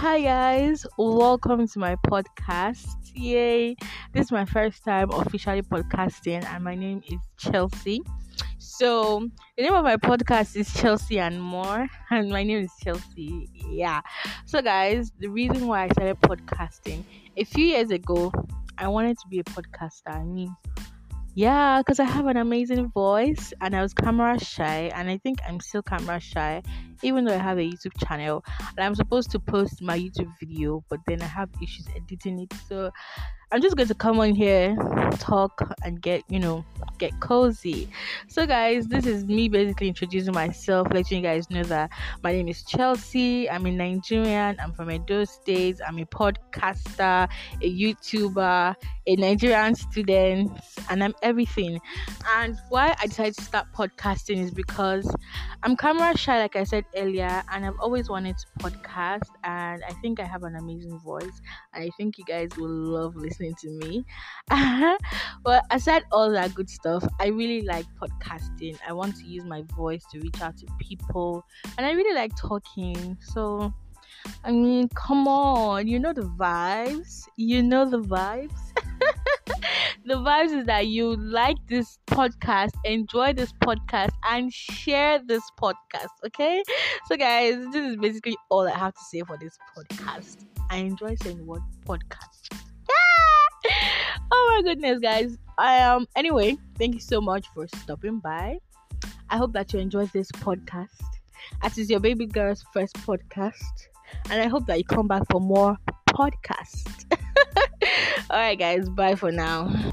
Hi guys, welcome to my podcast. Yay! This is my first time officially podcasting, and my name is Chelsea. So, the name of my podcast is Chelsea and More, and my name is Chelsea. Yeah. So, guys, the reason why I started podcasting a few years ago, I wanted to be a podcaster. Yeah, because I have an amazing voice and I was camera shy, and I think I'm still camera shy, even though I have a YouTube channel and I'm supposed to post my YouTube video, but then I have issues editing it. So I'm just going to come on here, talk, and get cozy. So, guys, this is me basically introducing myself, letting you guys know that my name is Chelsea. I'm a Nigerian. I'm from Edo State. I'm a podcaster, a YouTuber, a Nigerian student, and I'm everything. And why I decided to start podcasting is because I'm camera shy, like I said earlier, and I've always wanted to podcast, and I think I have an amazing voice. I think you guys will love listening to me. But aside all that good stuff, I really like podcasting. I want to use my voice to reach out to people, and I really like talking. So, come on, you know the vibes. You know the vibes. The vibes is that you like this podcast, enjoy this podcast, and share this podcast. Okay, so guys, this is basically all I have to say for this podcast. I enjoy saying the word podcast. Oh my goodness, guys. Anyway, thank you so much for stopping by. I hope that you enjoyed this podcast, as is your baby girl's first podcast, and I hope that you come back for more podcasts. All right, guys, bye for now.